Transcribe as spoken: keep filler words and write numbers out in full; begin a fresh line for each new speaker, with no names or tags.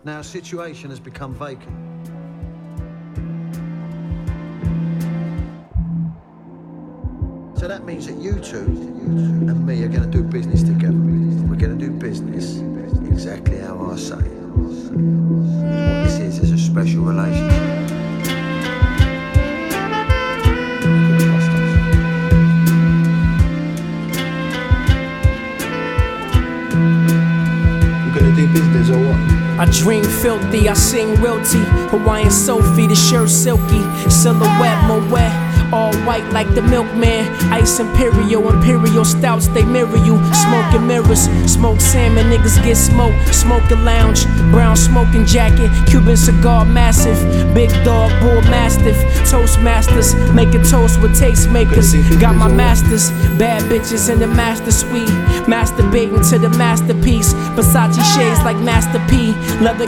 Now a situation has become vacant. So that means that you two and me are going to do business together. We're going to do business exactly how I say. What this is is a special relationship.
We're going to do business or what?
I dream filthy, I sing realty. Hawaiian Sophie, the shirt silky. Silhouette, Moet, all white like the milkman. Ice Imperial, Imperial stouts, they mirror you. Smoking mirrors, smoke salmon, niggas get smoked. Smoking lounge, brown smoking jacket. Cuban cigar massive. Big dog, bull mastiff. Toastmasters, making toast with tastemakers. Got my masters, bad bitches in the master suite. Masturbating to the masterpiece. Versace shades like Master P. Leather